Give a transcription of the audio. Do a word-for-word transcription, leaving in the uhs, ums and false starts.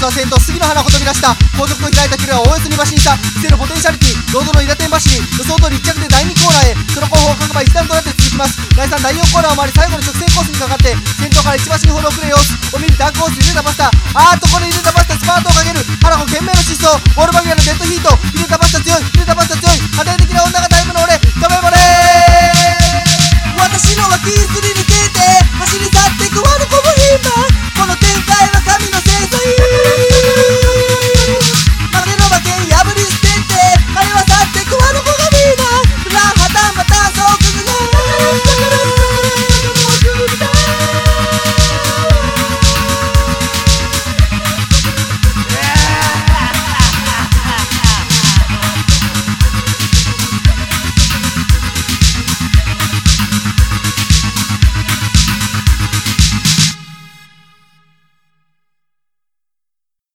は先頭杉の花ほとび出した。後続と開いた距離はおおよそに馬身差。クセルポテンシャリティロードの韋駄天走り予想通りいっ着でだいにコーナーへ。その後方各馬一段となって続きます。だいさんだいよんコーナーを回り最後の直線コースにかかって先頭からいち馬身ほど遅れ様子を見るダークホースリレタバスタ。あーっとこれリレタバスタスパートをかける。花子懸命の疾走。ウォールバギアのデッドヒート。リレタバスタ強い。